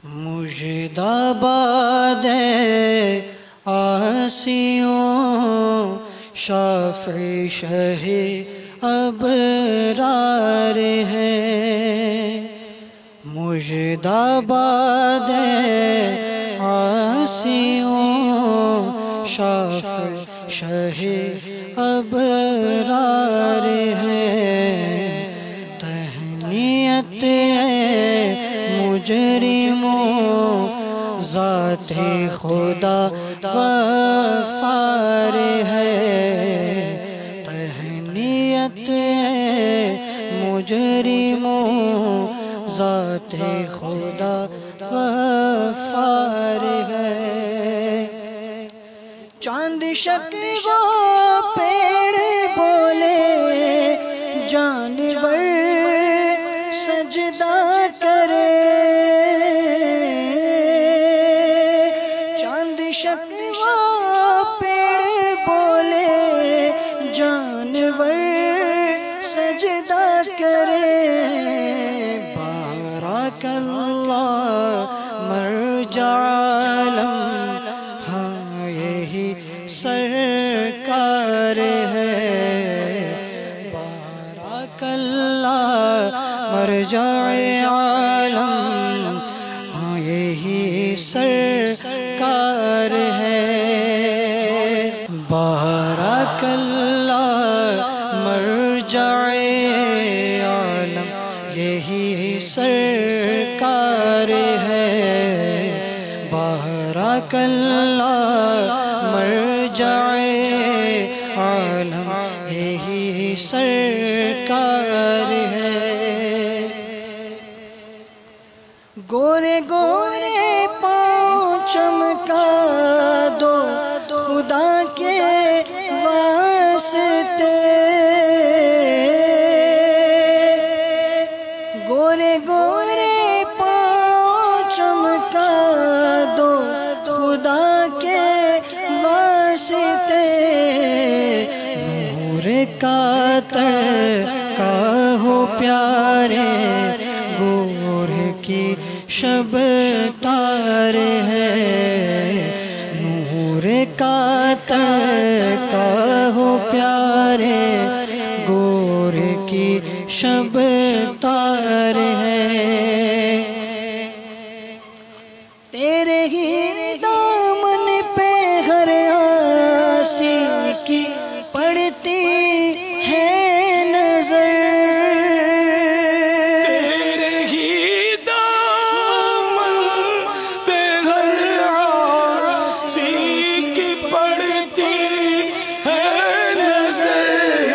مجدباد آسیوں شافع شہ ابرار ہے، مجدباد آسیوں شافع شہ ابرار ہے، تہنیت مجرموں ذات خدا غفار ہے، تہنیت مجرموں ذات خدا غفار ہے، چاند شکوہ پیڑ بولے جانور سجدہ کرے، چاند شکوہ پیڑ بولے جانور سجدہ کرے، بارک اللہ مرجع عالم، ہاں یہی سرکار ہے، بارک اللہ مرجع عالم، ہاں یہی سرکار ہے، بارک اللہ مرجع عالم، یہی سرکار ہے، بارک اللہ مرجع عالم، یہی سرکار ہے، گورے گورے پاؤں چمکا دو خدا کے واسطے، گورے گورے پاؤں چمکا دو خدا کے واسطے، نور کا تڑکا ہو پیارے، گور کی شب تار ہے، نور کا تڑکا ہو پیارے، گور کی شب تار ہے، تیرے ہی دامن پہ ہر آسی کی پڑتی ہے نظر، تیرے ہی دامن پہ ہر آسی کی پڑتی ہے نظر،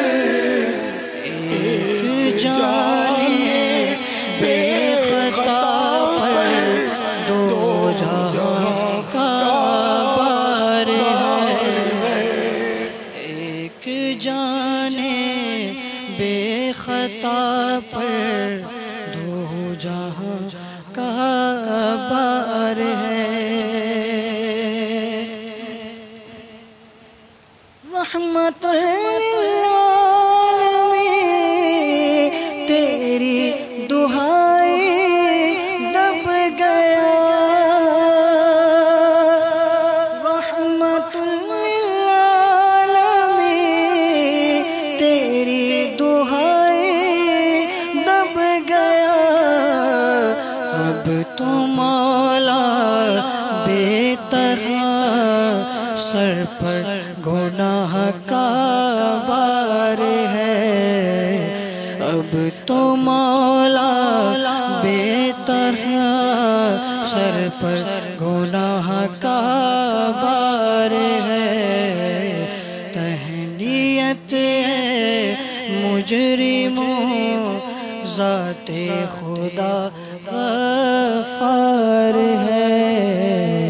ایک جانے بے خطا پر دو جہاں کا بار ہے، ایک جانے بے خطا پر دو جہاں کا بار ہے، رحمت للعالمین تیری دہائی دب گیا، رحمت للعالمین تیری دہائی دب گیا، اب تو مولا بے طرح سر پر گناہ کا بار ہے، اب تو مولا بے طرح سر پر گناہ کا بار ہے، تہنیت مجرموں ذات خدا غفار ہے۔